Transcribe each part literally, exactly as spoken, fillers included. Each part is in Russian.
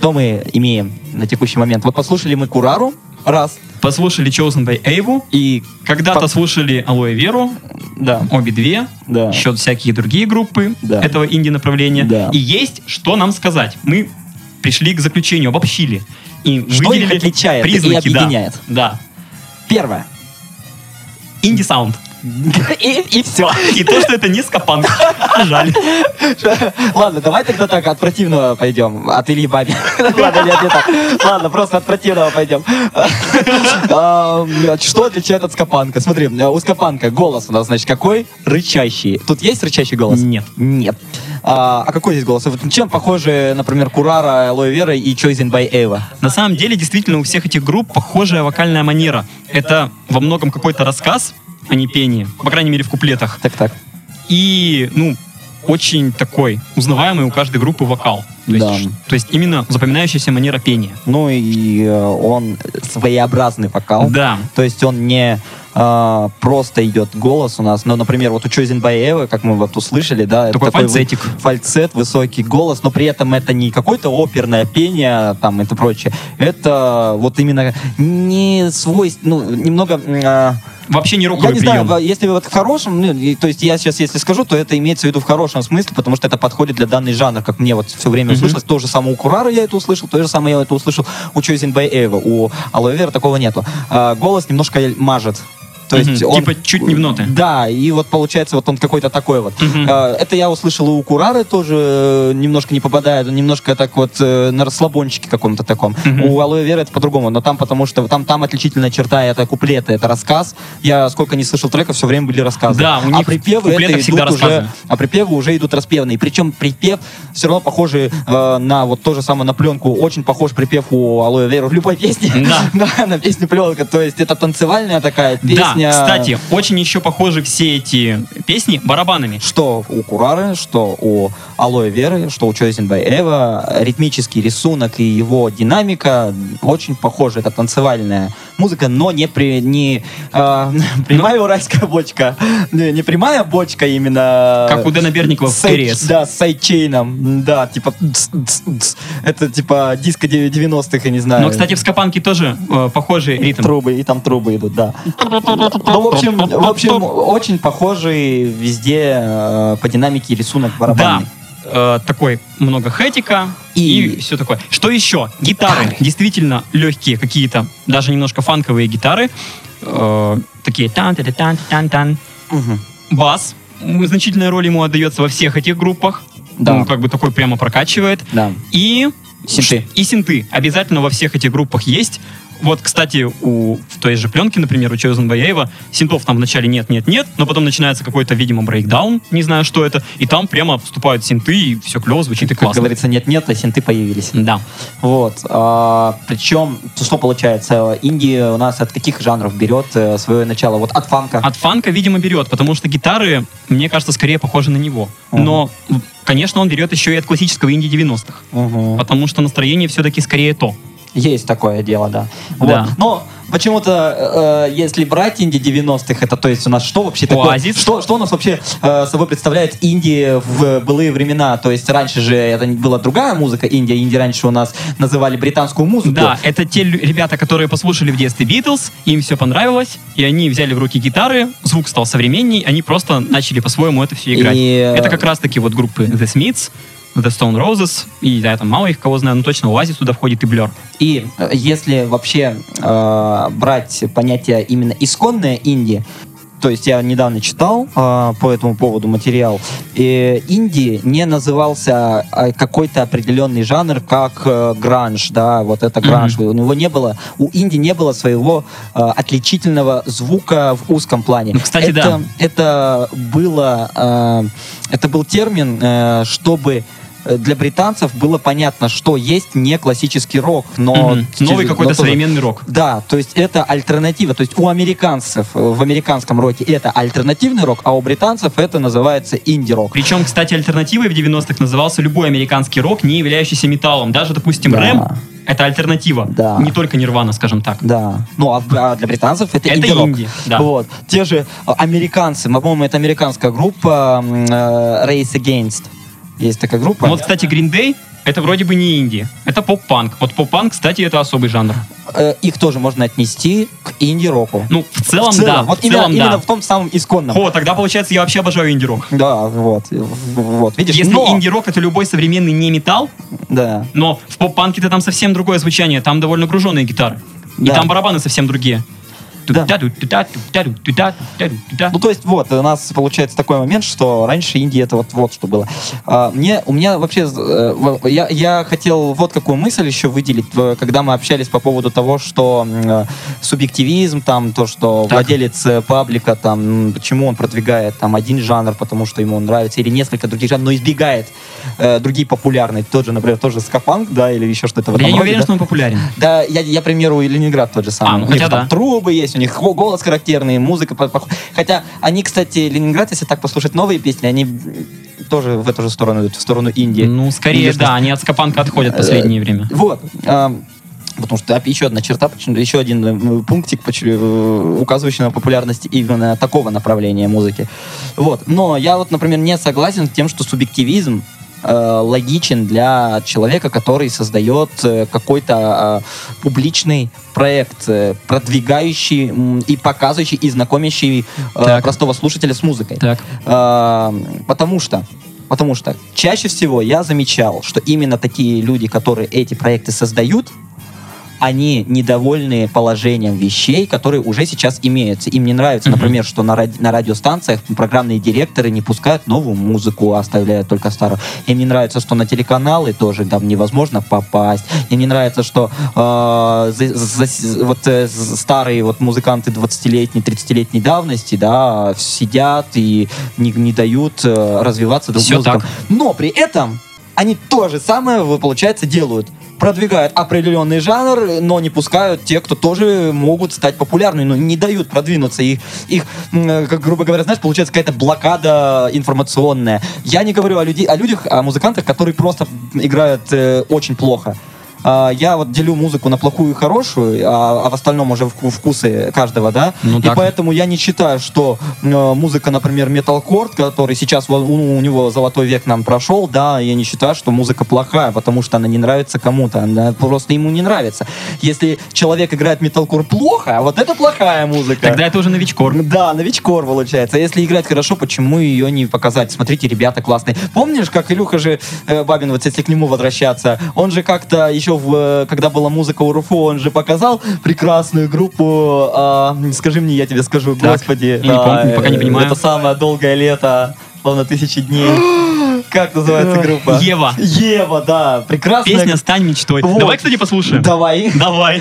что мы имеем на текущий момент? Вот послушали мы Курару, раз. Послушали Chosen by Eivу. И когда-то по... слушали Aloe Vera. Да. Обе две. Да. Еще всякие другие группы да. этого инди-направления. Да. И есть что нам сказать. Мы пришли к заключению, обобщили. И что их отличает признаки, и объединяет? Да. да. Первое. Инди-саунд. И, и все. И то, что это не скапанк. Жаль. Ладно, давай тогда так, от противного пойдем. От Ильи Бабина. Ладно, нет, не так. Ладно, просто от противного пойдем. Что отличает от скапанка? Смотри, у скапанка голос у нас, значит, какой? Рычащий. Тут есть рычащий голос? Нет. Нет. А, а какой здесь голос? Чем похожи, например, Курара, Aloe Vera и Chosen by Eiva? На самом деле, действительно, у всех этих групп похожая вокальная манера. Это во многом какой-то рассказ, а не пение. По крайней мере, в куплетах. Так-так. И, ну, очень такой узнаваемый у каждой группы вокал. То, да. есть, то есть именно запоминающаяся манера пения. Ну и э, он своеобразный вокал. Да. То есть он не э, просто идет голос у нас. Но, например, вот у Chosen by Eiva, как мы вот услышали, да, такой это такой фальцетик. Фальцет, высокий голос, но при этом это не какое-то оперное пение там это прочее. Это вот именно не свойственно, ну, немного... Э, Вообще не роковый я не прием. знаю, если вот в хорошем, ну, и, то есть я сейчас, если скажу, то это имеется в виду в хорошем смысле, потому что это подходит для данный жанр, как мне вот все время mm-hmm. услышалось. То же самое у Курары я это услышал, то же самое я это услышал у Chosen by Eiva. У Aloe Vera такого нету. А, голос немножко мажет. То есть mm-hmm. он, типа чуть не в ноты. Да, и вот получается вот он какой-то такой вот. Mm-hmm. А, это я услышал у Курары тоже немножко не попадает, немножко так вот на расслабончике каком-то таком. Mm-hmm. У Aloe Vera это по-другому, но там потому что там, там отличительная черта, это куплеты, это рассказ. Я сколько не слышал треков, все время были рассказы. Да, у них а припевы это идут уже, а припевы уже идут распевные. Причем припев все равно похожий э, на вот то же самое на пленку. Очень похож припев у Aloe Vera в любой песне. Да. Да, на песню пленка. То есть это танцевальная такая песня. Да, кстати, очень еще похожи все эти песни барабанами. Что у Курары, что у Aloe Vera, что у Chosen by Eiva. Ритмический рисунок и его динамика очень похожи. Это танцевальная музыка, но не, при, не э, прямая уральская бочка. Не, не прямая бочка именно. Как у Дэна Берникова в Кэрриес. Да, с сайдчейном. Да, типа... Это типа диско девяностых, я не знаю. Но, кстати, в скапанке тоже э, похожий ритм. Трубы, и там трубы идут, да. Ну, в общем, в общем, очень похожий везде э, по динамике рисунок барабанный. Да, э, такой много хэтика и... и все такое. Что еще? Гитары. Гитары. Действительно легкие какие-то, даже немножко фанковые гитары. Э, такие тан-тан-тан-тан-тан. Угу. Бас. Значительная роль ему отдается во всех этих группах. Да. Он как бы такой прямо прокачивает. Да. И... Синты. И синты. Обязательно во всех этих группах есть. Вот, кстати, у в той же пленке, например, у Chosen by Eiva, синтов там вначале нет-нет-нет, но потом начинается какой-то, видимо, брейкдаун, не знаю, что это, и там прямо вступают синты, и все клево, звучит и классно. Как говорится, нет-нет, а синты появились. Да. Вот. А, причем, что получается, инди у нас от каких жанров берет э, свое начало? Вот от фанка? От фанка, видимо, берет, потому что гитары, мне кажется, скорее похожи на него. Uh-huh. Но, конечно, он берет еще и от классического инди девяностых, uh-huh. потому что настроение все-таки скорее то. Есть такое дело, да. Да. Вот. Но почему-то, э, если брать инди девяностых, это то есть у нас что вообще такое? Что, что у нас вообще э, собой представляет инди в былые времена? То есть раньше же это была другая музыка, инди. Инди раньше у нас называли британскую музыку. Да, это те ребята, которые послушали в детстве Битлз, им все понравилось, и они взяли в руки гитары, звук стал современней, они просто начали по-своему это все играть. И... Это как раз-таки вот группы The Smiths, The Stone Roses, и да, там мало их кого знаю, но точно Oasis туда входит и Blur. И если вообще э, брать понятие именно исконное инди, то есть я недавно читал э, по этому поводу материал, и инди не назывался э, какой-то определенный жанр, как э, гранж, да, вот это гранж. Mm-hmm. У него не было, у инди не было своего э, отличительного звука в узком плане. Ну, кстати, это, да. Это было, э, это был термин, э, чтобы для британцев было понятно, что есть не классический рок, но... Mm-hmm. Новый какой-то тоже, современный рок. Да, то есть это альтернатива. То есть у американцев в американском роке это альтернативный рок, а у британцев это называется инди-рок. Причем, кстати, альтернативой в девяностых назывался любой американский рок, не являющийся металлом. Даже, допустим, да. рэм — это альтернатива. Да. Не только Нирвана, скажем так. Да. Ну, а, а для британцев это, это инди-рок. инди, да. Вот. Те же американцы, по-моему, это американская группа э, Race Against. Есть такая группа. Вот, кстати, Green Day это вроде бы не инди, это поп-панк. Вот поп-панк, кстати, это особый жанр. Э, их тоже можно отнести к инди-року. Ну, в целом, в целом да. Вот в именно, целом, именно да. в том самом исконном. О, тогда, получается, я вообще обожаю инди-рок. Да, вот. вот видишь, Если но... инди-рок — это любой современный не металл, да. но в поп-панке-то там совсем другое звучание, там довольно груженные гитары. И Да. там барабаны совсем другие. Да. Ну, то есть, вот, у нас получается такой момент, что раньше Индия это вот, вот что было. А, мне, у меня вообще, э, я, я хотел вот какую мысль еще выделить, э, когда мы общались по поводу того, что э, субъективизм, там, то, что Так. владелец э, паблика, там, почему он продвигает там один жанр, потому что ему он нравится, или несколько других жанров, но избегает э, другие популярные, тот же, например, тоже скапанк, да, или еще что-то в этом Я не роде, уверен, да? что он популярен. Да, я, я, к примеру, и Ленинград тот же самый. А, ну у них хотя там да. трубы есть, у них хо- голос характерный, музыка. по- по- Хотя они, кстати, Ленинград, если так послушать новые песни, они тоже в эту же сторону идут, в сторону Индии. Ну, скорее, Видишь, да, они от скапанка отходят в последнее время. Вот. ам, Потому что опять еще одна черта, почему- еще один э, пунктик, поч- э, указывающий на популярность именно такого направления музыки. Вот. Но я вот, например, не согласен с тем, что субъективизм э, логичен для человека, который создает э, какой-то э, публичный проект, э, продвигающий м, и показывающий, и знакомящий э, Так. простого слушателя с музыкой. Так. А, потому что Потому что чаще всего я замечал, что именно такие люди, которые эти проекты создают, они недовольны положением вещей, которые уже сейчас имеются. Им не нравится, Мгм. например, что на, ради- на радиостанциях программные директоры не пускают новую музыку, а оставляют только старую. Им не нравится, что на телеканалы тоже там невозможно попасть. Им не нравится, что э, за- за- вот э, з- старые вот музыканты двадцатилетней, тридцатилетней давности, да, сидят и не, не дают э, развиваться друг Всё музыкам. так. Но при этом они то же самое, вы, получается, делают. Продвигают определенный жанр, но не пускают те, кто тоже могут стать популярными, но не дают продвинуться. Их, их м, как грубо говоря, знаешь, получается какая-то блокада информационная. Я не говорю о, людей, о людях, о музыкантах, которые просто играют э, очень плохо. А, я вот делю музыку на плохую и хорошую, а, а в остальном уже вку- вкусы каждого, да? Ну и так. поэтому я не считаю, что э, музыка, например, металкор, который сейчас во- у, у него золотой век нам прошел, да, я не считаю, что музыка плохая, потому что она не нравится кому-то, она просто ему не нравится. Если человек играет металкор плохо, а вот это плохая музыка. Тогда это уже новичкор. Да, новичкор получается. А если играть хорошо, почему ее не показать? Смотрите, ребята классные. Помнишь, как Илюха же э, Бабин, вот если к нему возвращаться, он же как-то еще, в, э, когда была музыка у РУФО, он же показал прекрасную группу, э, скажи мне, я тебе скажу, Так, господи. я не помню, э, пока не понимаю. Это самое долгое лето, словно тысячи дней. Как называется группа? Ева. Ева, да, прекрасная. Песня «Стань мечтой». Вот. Давай, кстати, послушаем. Давай. Давай.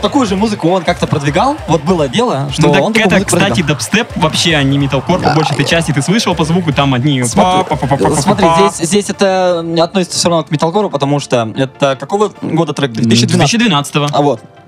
такую же музыку он как-то продвигал. Вот было дело, что Ну так он такую это, музыку кстати, продвигал. дабстеп вообще, а не металкор, по А, большей этой части. Ты слышал по звуку, там одни... Смотри, па-па-па-па-па-па-па. смотри, здесь, здесь это относится все равно к металкору, потому что это какого года трек? две тысячи двенадцатого. две тысячи двенадцатого. А вот.